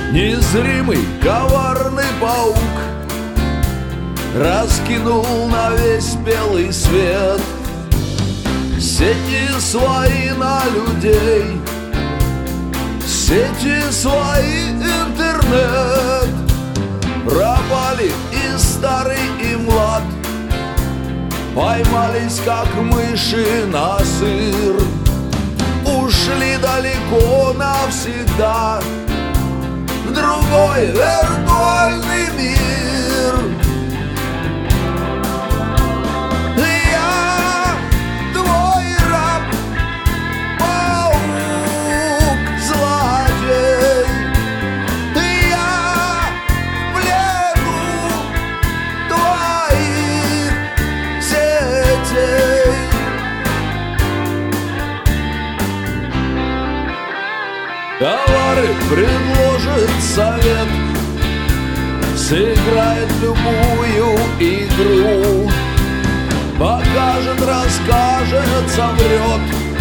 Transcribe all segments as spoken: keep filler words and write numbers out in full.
Незримый коварный паук раскинул на весь белый свет сети свои на людей, сети свои интернет. Пропали и старый, и млад, поймались, как мыши на сыр, ушли далеко навсегда в другой виртуальный мир. Я твой раб, паук, злодей. Я в плену твоих сетей. Товары предложит совет, сыграет любую игру, покажет, расскажет, соврет.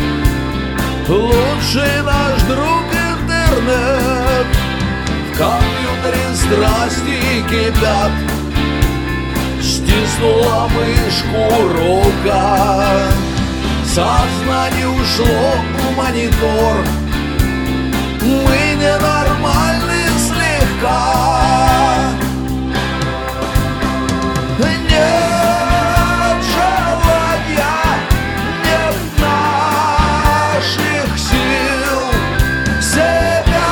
Лучший наш друг интернет. В компьютере страсти кипят, стиснула мышку рука, сознание ушло в монитор. Мы ненормальны слегка. Нет желания, нет наших сил себя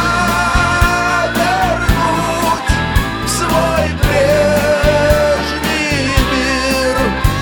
вернуть в свой прежний мир.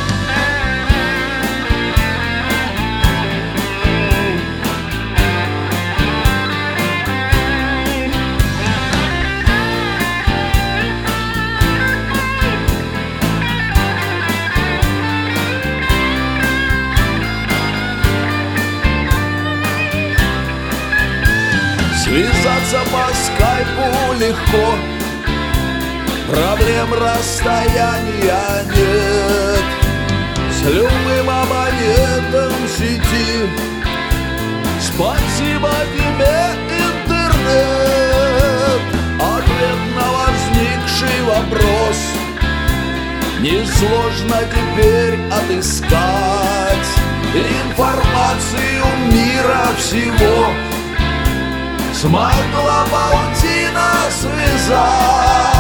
Связаться по скайпу легко, проблем расстояния нет. С любым абонентом сети спасибо тебе, интернет. Ответ на возникший вопрос несложно теперь отыскать. Информацию мира всего смогла паутина связать.